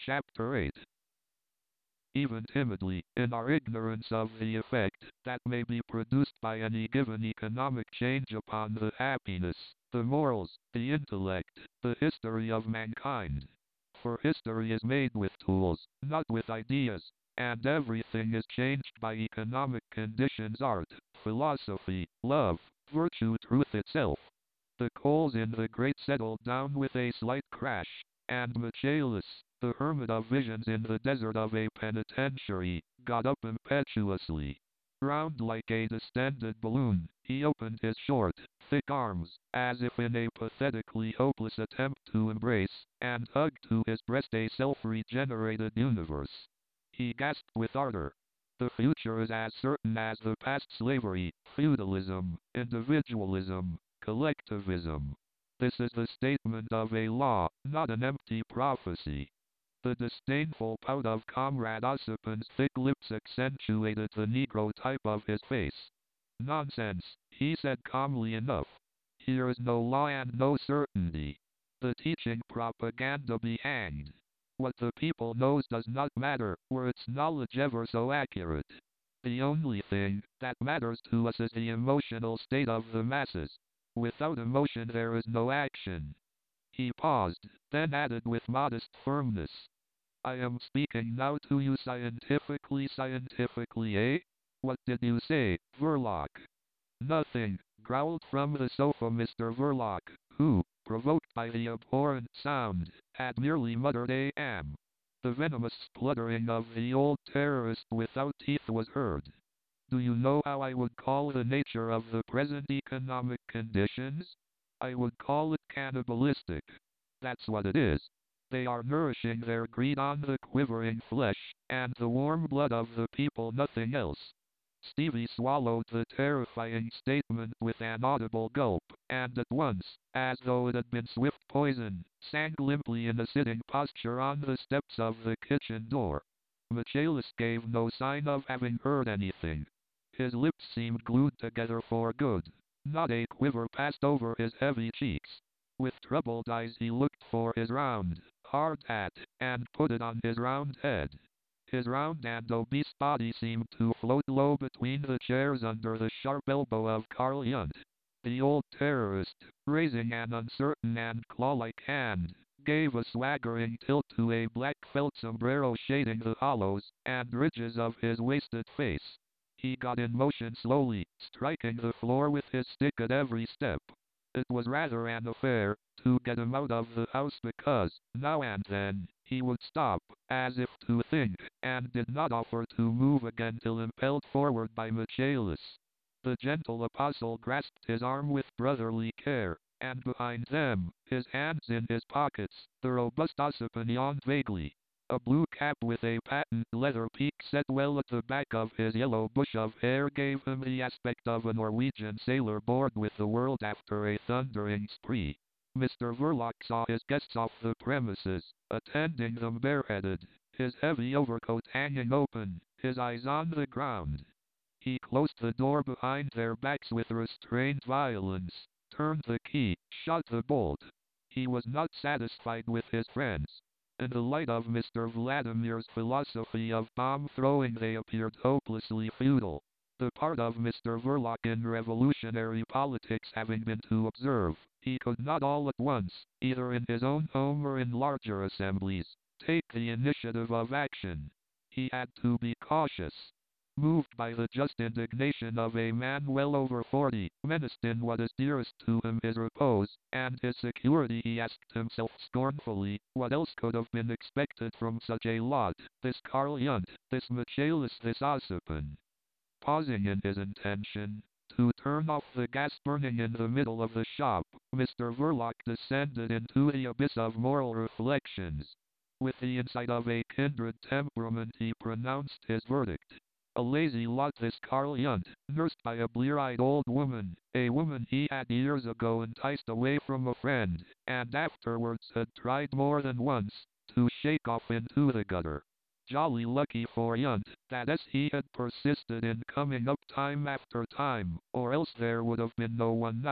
Chapter 8. Even timidly, in our ignorance of the effect that may be produced by any given economic change upon the happiness, the morals, the intellect, the history of mankind. For history is made with tools, not with ideas, and everything is changed by economic conditions: art, philosophy, love, virtue, truth itself. The coals in the grate settled down with a slight crash, and Michaelis, the hermit of visions in the desert of a penitentiary, got up impetuously. Round like a distended balloon, he opened his short, thick arms, as if in a pathetically hopeless attempt to embrace and hug to his breast a self-regenerated universe. He gasped with ardor. The future is as certain as the past: slavery, feudalism, individualism, collectivism. This is the statement of a law, not an empty prophecy. The disdainful pout of Comrade Ossipon's thick lips accentuated the Negro type of his face. Nonsense, he said calmly enough. Here is no law and no certainty. The teaching propaganda be hanged. What the people knows does not matter, were its knowledge ever so accurate. The only thing that matters to us is the emotional state of the masses. Without emotion there is no action. He paused, then added with modest firmness, I am speaking now to you scientifically, eh? What did you say, Verloc? Nothing, growled from the sofa Mr. Verloc, who, provoked by the abhorrent sound, had merely muttered am. The venomous spluttering of the old terrorist without teeth was heard. Do you know how I would call the nature of the present economic conditions? I would call it cannibalistic. That's what it is. They are nourishing their greed on the quivering flesh and the warm blood of the people, nothing else. Stevie swallowed the terrifying statement with an audible gulp, and at once, as though it had been swift poison, sank limply in a sitting posture on the steps of the kitchen door. Michaelis gave no sign of having heard anything. His lips seemed glued together for good. Not a quiver passed over his heavy cheeks. With troubled eyes he looked for his round, hard hat, and put it on his round head. His round and obese body seemed to float low between the chairs under the sharp elbow of Carl Jund. The old terrorist, raising an uncertain and claw-like hand, gave a swaggering tilt to a black felt sombrero shading the hollows and ridges of his wasted face. He got in motion slowly, striking the floor with his stick at every step. It was rather an affair to get him out of the house, because, now and then, he would stop, as if to think, and did not offer to move again till impelled forward by Michaelis. The gentle apostle grasped his arm with brotherly care, and behind them, his hands in his pockets, the robust Ossipon yawned vaguely. A blue cap with a patent leather peak set well at the back of his yellow bush of hair gave him the aspect of a Norwegian sailor bored with the world after a thundering spree. Mr. Verloc saw his guests off the premises, attending them bareheaded, his heavy overcoat hanging open, his eyes on the ground. He closed the door behind their backs with restrained violence, turned the key, shut the bolt. He was not satisfied with his friends. In the light of Mr. Vladimir's philosophy of bomb-throwing they appeared hopelessly futile. The part of Mr. Verloc in revolutionary politics having been to observe, he could not all at once, either in his own home or in larger assemblies, take the initiative of action. He had to be cautious. Moved by the just indignation of a man well over 40, menaced in what is dearest to him, his repose and his security, he asked himself scornfully, what else could have been expected from such a lot, this Carl Jund, this Michaelis, this Ossipon. Pausing in his intention to turn off the gas burning in the middle of the shop, Mr. Verloc descended into the abyss of moral reflections. With the insight of a kindred temperament he pronounced his verdict. A lazy lot this Carl Jund, nursed by a blear-eyed old woman, a woman he had years ago enticed away from a friend, and afterwards had tried more than once to shake off into the gutter. Jolly lucky for Jund that as he had persisted in coming up time after time, or else there would have been no one now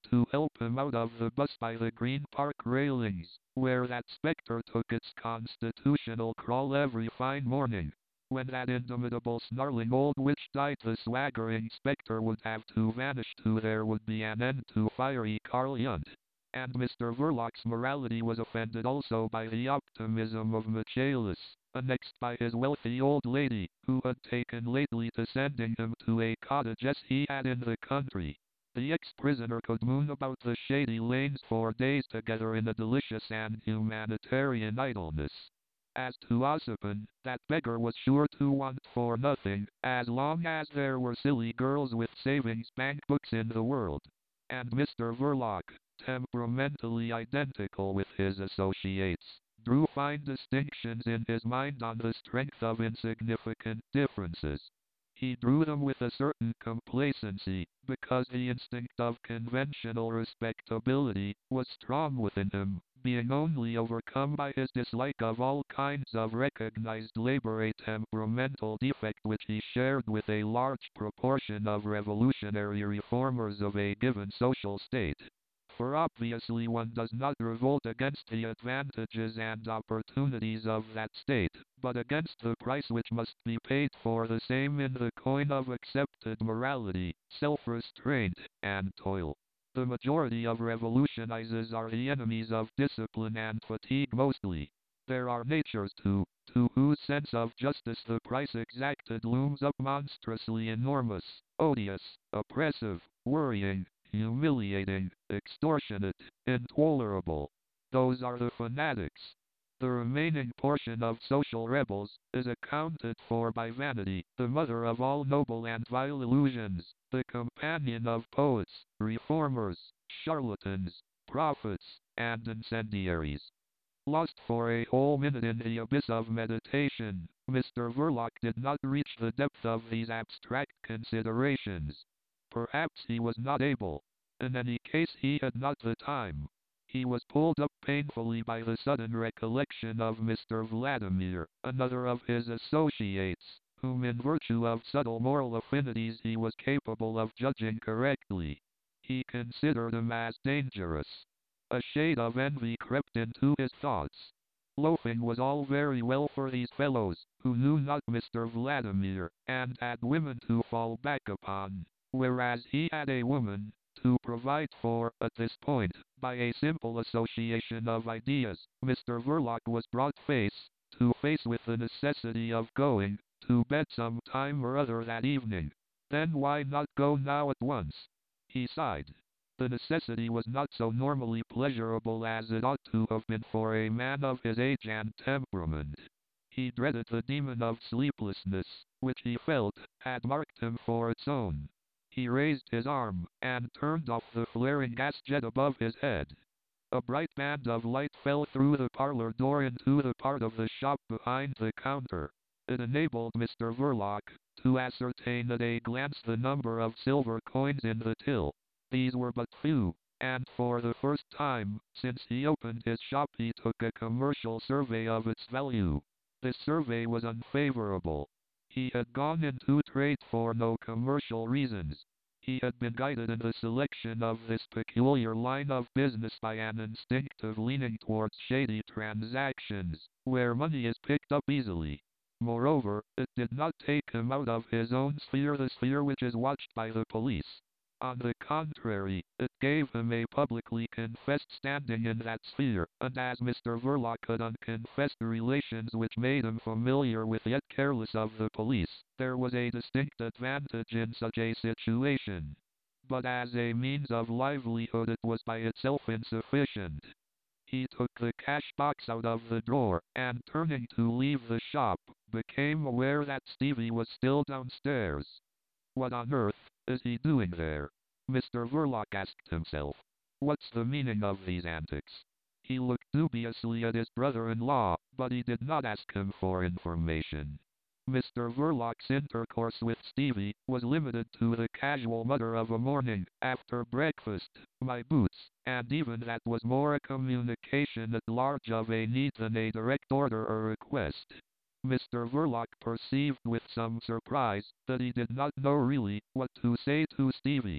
to help him out of the bus by the Green Park railings, where that spectre took its constitutional crawl every fine morning. When that indomitable snarling old witch died, the swaggering spectre would have to vanish too. There would be an end to fiery Carl Yunt. And Mr. Verloc's morality was offended also by the optimism of Michaelis, annexed by his wealthy old lady, who had taken lately to sending him to a cottage as he had in the country. The ex-prisoner could moon about the shady lanes for days together in a delicious and humanitarian idleness. As to Ossipon, that beggar was sure to want for nothing, as long as there were silly girls with savings bank books in the world. And Mr. Verloc, temperamentally identical with his associates, drew fine distinctions in his mind on the strength of insignificant differences. He drew them with a certain complacency, because the instinct of conventional respectability was strong within him, being only overcome by his dislike of all kinds of recognized labor, a temperamental defect which he shared with a large proportion of revolutionary reformers of a given social state. For obviously one does not revolt against the advantages and opportunities of that state, but against the price which must be paid for the same in the coin of accepted morality, self-restraint, and toil. The majority of revolutionizers are the enemies of discipline and fatigue mostly. There are natures to whose sense of justice the price exacted looms up monstrously enormous, odious, oppressive, worrying, humiliating, extortionate, intolerable. Those are the fanatics. The remaining portion of social rebels is accounted for by vanity, the mother of all noble and vile illusions, the companion of poets, reformers, charlatans, prophets, and incendiaries. Lost for a whole minute in the abyss of meditation, Mr. Verloc did not reach the depth of these abstract considerations. Perhaps he was not able. In any case he had not the time. He was pulled up painfully by the sudden recollection of Mr. Vladimir, another of his associates, whom in virtue of subtle moral affinities he was capable of judging correctly. He considered him as dangerous. A shade of envy crept into his thoughts. Loafing was all very well for these fellows, who knew not Mr. Vladimir, and had women to fall back upon, whereas he had a woman to provide for. At this point, by a simple association of ideas, Mr. Verloc was brought face to face with the necessity of going to bed some time or other that evening. Then why not go now at once? He sighed. The necessity was not so normally pleasurable as it ought to have been for a man of his age and temperament. He dreaded the demon of sleeplessness, which he felt had marked him for its own. He raised his arm, and turned off the flaring gas jet above his head. A bright band of light fell through the parlor door into the part of the shop behind the counter. It enabled Mr. Verloc to ascertain at a glance the number of silver coins in the till. These were but few, and for the first time since he opened his shop he took a commercial survey of its value. This survey was unfavorable. He had gone into trade for no commercial reasons. He had been guided in the selection of this peculiar line of business by an instinctive leaning towards shady transactions, where money is picked up easily. Moreover, it did not take him out of his own sphere, the sphere which is watched by the police. On the contrary, it gave him a publicly confessed standing in that sphere, and as Mr. Verloc had unconfessed relations which made him familiar with yet careless of the police, there was a distinct advantage in such a situation. But as a means of livelihood it was by itself insufficient. He took the cash box out of the drawer, and turning to leave the shop, became aware that Stevie was still downstairs. What on earth is he doing there? Mr. Verloc asked himself. What's the meaning of these antics? He looked dubiously at his brother-in-law, but he did not ask him for information. Mr. Verloc's intercourse with Stevie was limited to the casual mutter of a morning, after breakfast, my boots, and even that was more a communication at large of a need than a direct order or request. Mr. Verloc perceived with some surprise that he did not know really what to say to Stevie.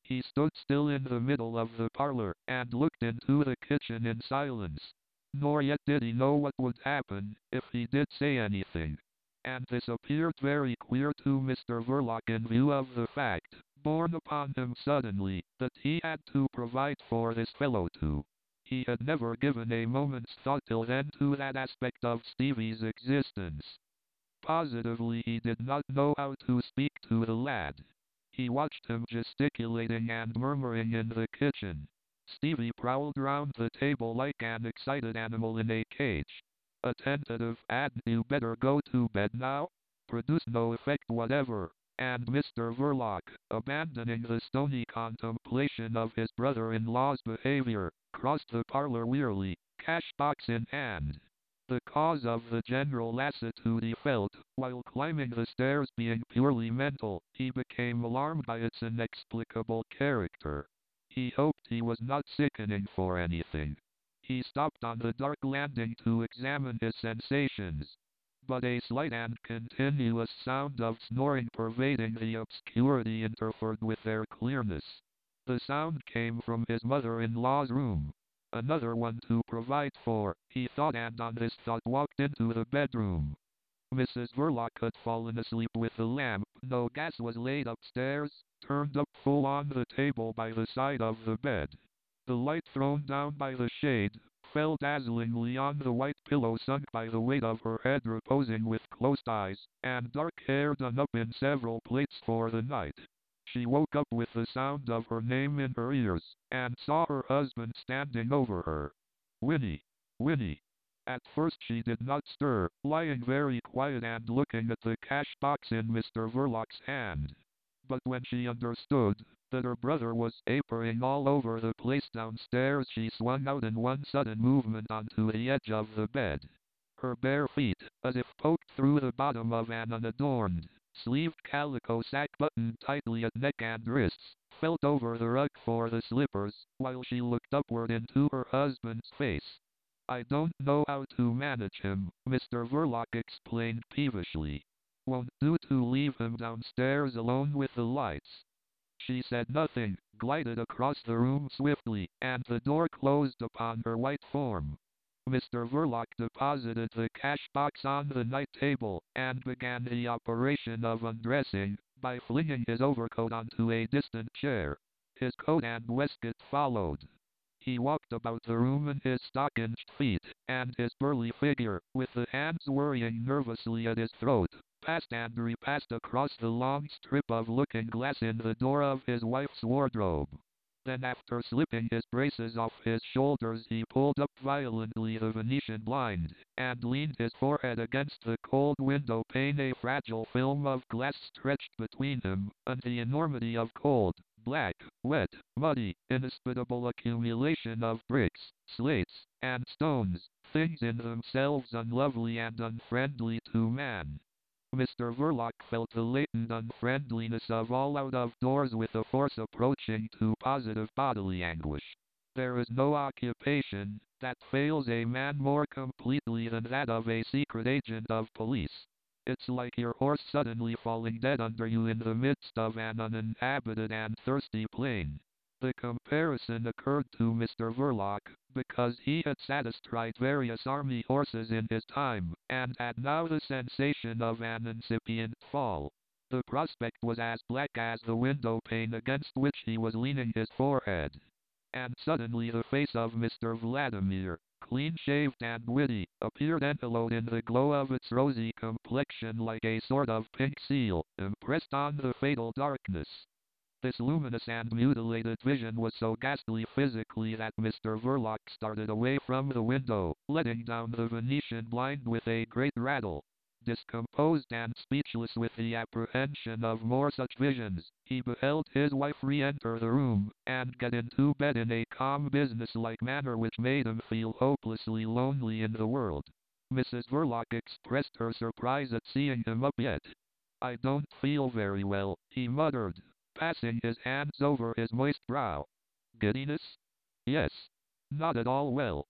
He stood still in the middle of the parlor and looked into the kitchen in silence. Nor yet did he know what would happen if he did say anything. And this appeared very queer to Mr. Verloc in view of the fact, borne upon him suddenly, that he had to provide for this fellow too. He had never given a moment's thought till then to that aspect of Stevie's existence. Positively he did not know how to speak to the lad. He watched him gesticulating and murmuring in the kitchen. Stevie prowled round the table like an excited animal in a cage. A tentative "Hadn't you better go to bed now?" produced no effect whatever, and Mr. Verloc, abandoning the stony contemplation of his brother-in-law's behavior, crossed the parlor wearily, cash-box in hand. The cause of the general lassitude he felt, while climbing the stairs being purely mental, he became alarmed by its inexplicable character. He hoped he was not sickening for anything. He stopped on the dark landing to examine his sensations. But a slight and continuous sound of snoring pervading the obscurity interfered with their clearness. The sound came from his mother-in-law's room. Another one to provide for, he thought, and on this thought walked into the bedroom. Mrs. Verloc had fallen asleep with the lamp. No gas was laid upstairs, turned up full on the table by the side of the bed. The light thrown down by the shade fell dazzlingly on the white pillow sunk by the weight of her head reposing with closed eyes, and dark hair done up in several plaits for the night. She woke up with the sound of her name in her ears, and saw her husband standing over her. "Winnie! Winnie!" At first she did not stir, lying very quiet and looking at the cash box in Mr. Verloc's hand. But when she understood that her brother was capering all over the place downstairs, she swung out in one sudden movement onto the edge of the bed. Her bare feet, as if poked through the bottom of an unadorned, sleeved calico sack buttoned tightly at neck and wrists, felt over the rug for the slippers, while she looked upward into her husband's face. "I don't know how to manage him," Mr. Verloc explained peevishly. "Won't do to leave him downstairs alone with the lights." She said nothing, glided across the room swiftly, and the door closed upon her white form. Mr. Verloc deposited the cash box on the night table, and began the operation of undressing, by flinging his overcoat onto a distant chair. His coat and waistcoat followed. He walked about the room in his stockinged feet, and his burly figure, with the hands worrying nervously at his throat, passed and repassed across the long strip of looking-glass in the door of his wife's wardrobe. Then, after slipping his braces off his shoulders, he pulled up violently the Venetian blind, and leaned his forehead against the cold window pane. A fragile film of glass stretched between him, and the enormity of cold, black, wet, muddy, inhospitable accumulation of bricks, slates, and stones, things in themselves unlovely and unfriendly to man. Mr. Verloc felt the latent unfriendliness of all out of doors with a force approaching to positive bodily anguish. There is no occupation that fails a man more completely than that of a secret agent of police. It's like your horse suddenly falling dead under you in the midst of an uninhabited and thirsty plain. The comparison occurred to Mr. Verloc, because he had sat astride various army horses in his time, and had now the sensation of an incipient fall. The prospect was as black as the window pane against which he was leaning his forehead. And suddenly the face of Mr. Vladimir, clean-shaved and witty, appeared enveloped in the glow of its rosy complexion like a sort of pink seal, impressed on the fatal darkness. This luminous and mutilated vision was so ghastly physically that Mr. Verloc started away from the window, letting down the Venetian blind with a great rattle. Discomposed and speechless with the apprehension of more such visions, he beheld his wife re-enter the room, and get into bed in a calm business-like manner which made him feel hopelessly lonely in the world. Mrs. Verloc expressed her surprise at seeing him up yet. "I don't feel very well," he muttered, passing his hands over his moist brow. "Giddiness?" "Yes. Not at all well."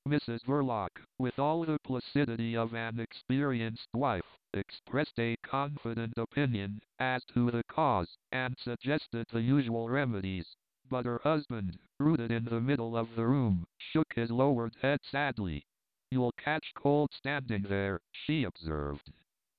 Mrs. Verloc, with all the placidity of an experienced wife, expressed a confident opinion as to the cause, and suggested the usual remedies. But her husband, rooted in the middle of the room, shook his lowered head sadly. "You'll catch cold standing there," she observed.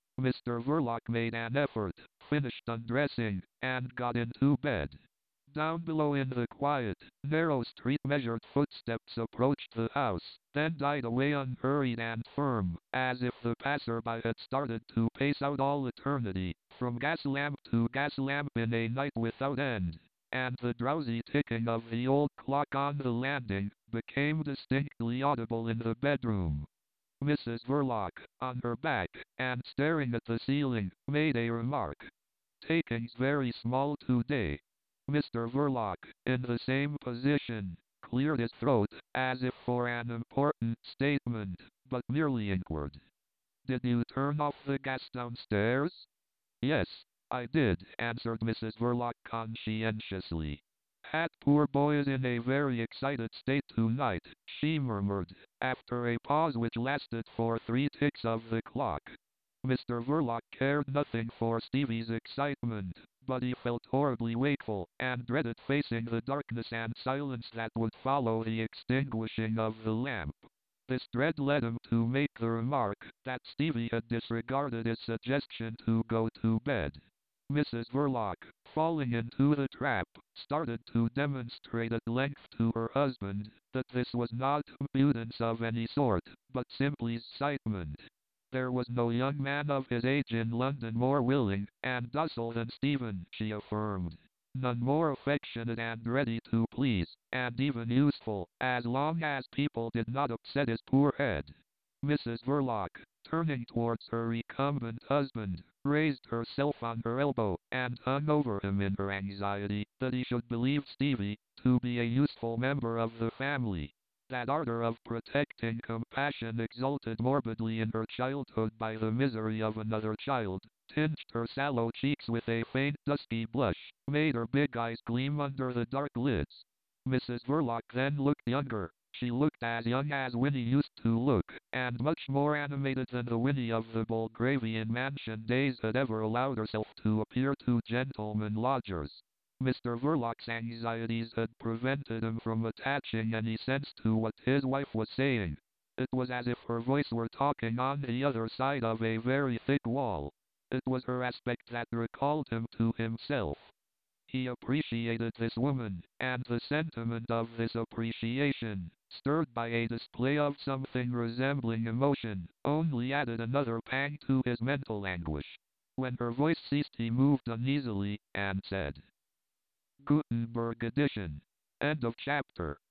Mr. Verloc made an effort, finished undressing, and got into bed. Down below in the quiet, narrow street measured footsteps approached the house, then died away unhurried and firm, as if the passer-by had started to pace out all eternity, from gas lamp to gas lamp in a night without end, and the drowsy ticking of the old clock on the landing became distinctly audible in the bedroom. Mrs. Verloc, on her back, and staring at the ceiling, made a remark. "Takings very small today." Mr. Verloc, in the same position, cleared his throat, as if for an important statement, but merely inquired. "Did you turn off the gas downstairs?" "Yes, I did," answered Mrs. Verloc conscientiously. "That poor boy is in a very excited state tonight," she murmured, after a pause which lasted for 3 ticks of the clock. Mr. Verloc cared nothing for Stevie's excitement, but he felt horribly wakeful, and dreaded facing the darkness and silence that would follow the extinguishing of the lamp. This dread led him to make the remark that Stevie had disregarded his suggestion to go to bed. Mrs. Verloc, falling into the trap, started to demonstrate at length to her husband that this was not impudence of any sort, but simply excitement. There was no young man of his age in London more willing and docile than Stephen, she affirmed. None more affectionate and ready to please, and even useful, as long as people did not upset his poor head. Mrs. Verloc, turning towards her recumbent husband, raised herself on her elbow, and hung over him in her anxiety that he should believe Stevie to be a useful member of the family. That ardor of protecting compassion exulted morbidly in her childhood by the misery of another child, tinged her sallow cheeks with a faint dusky blush, made her big eyes gleam under the dark lids. Mrs. Verloc then looked younger. She looked as young as Winnie used to look, and much more animated than the Winnie of the Belgravian mansion days had ever allowed herself to appear to gentlemen lodgers. Mr. Verloc's anxieties had prevented him from attaching any sense to what his wife was saying. It was as if her voice were talking on the other side of a very thick wall. It was her aspect that recalled him to himself. He appreciated this woman, and the sentiment of this appreciation, stirred by a display of something resembling emotion, only added another pang to his mental anguish. When her voice ceased he moved uneasily, and said, "Gutenberg edition. End of chapter."